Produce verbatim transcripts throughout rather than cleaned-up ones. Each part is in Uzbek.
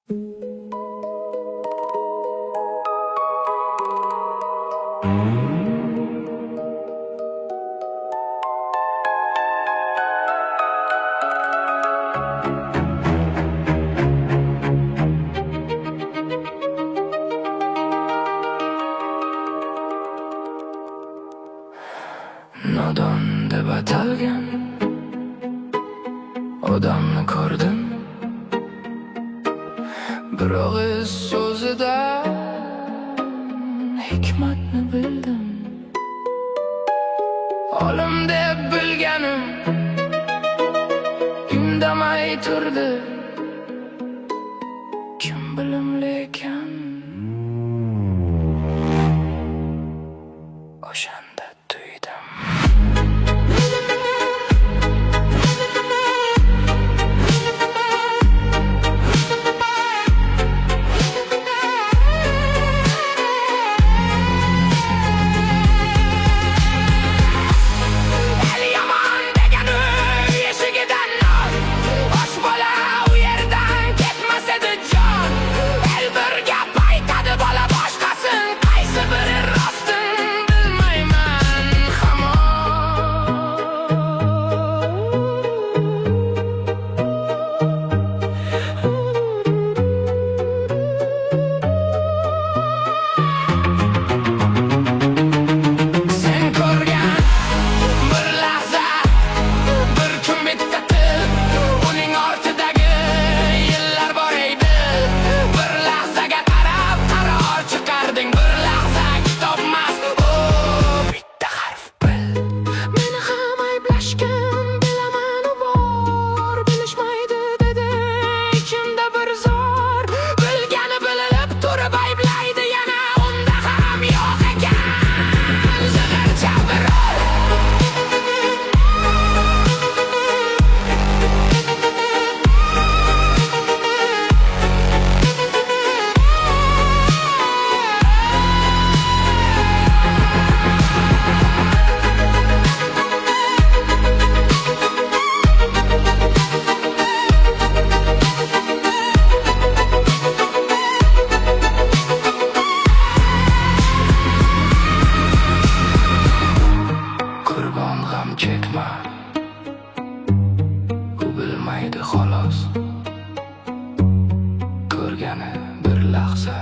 Nodon deb atalgan odamni ko'rdim, bir og'iz so'zidan hikmatni bildim. Olim deb bilganim indamay turdi, kim bilimli ekan o'shanda tuydim. Chekma, u bilmaydi xolos, ko'rgani bir lahza,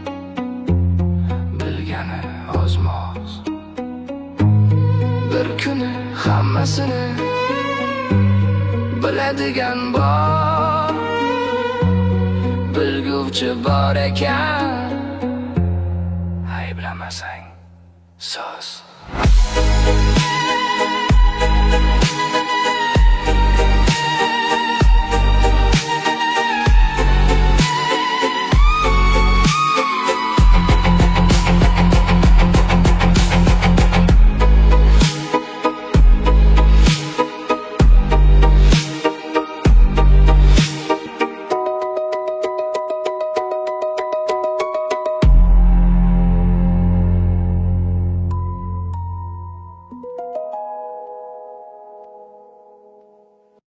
bilgani ozmoz. Bir kuni hammasini biladigan bor, bilguvchi bor ekan, ayblamasang so'z.